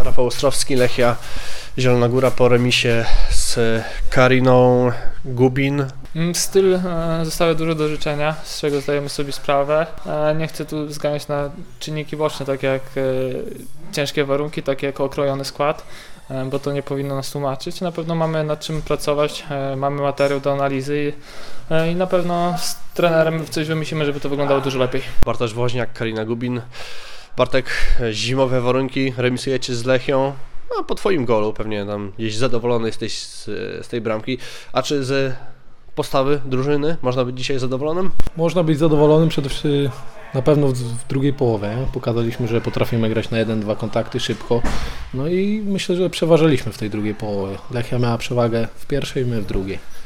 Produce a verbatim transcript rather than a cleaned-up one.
Rafał Ostrowski, Lechia Zielona Góra po remisie z Kariną Gubin. Styl zostawia dużo do życzenia, z czego zdajemy sobie sprawę. Nie chcę tu zganiać na czynniki boczne, takie jak ciężkie warunki, takie jak okrojony skład, bo to nie powinno nas tłumaczyć. Na pewno mamy nad czym pracować, mamy materiał do analizy i na pewno z trenerem coś wymyślimy, żeby to wyglądało dużo lepiej. Bartosz Woźniak, Karina Gubin. Bartek, zimowe warunki, remisujecie z Lechią. No, po twoim golu pewnie tam gdzieś zadowolony jesteś z, z tej bramki. A czy z postawy drużyny można być dzisiaj zadowolonym? Można być zadowolonym przede wszystkim na pewno w, w drugiej połowie. Nie? Pokazaliśmy, że potrafimy grać na jeden, dwa kontakty szybko. No i myślę, że przeważyliśmy w tej drugiej połowie. Lechia miała przewagę w pierwszej, my w drugiej.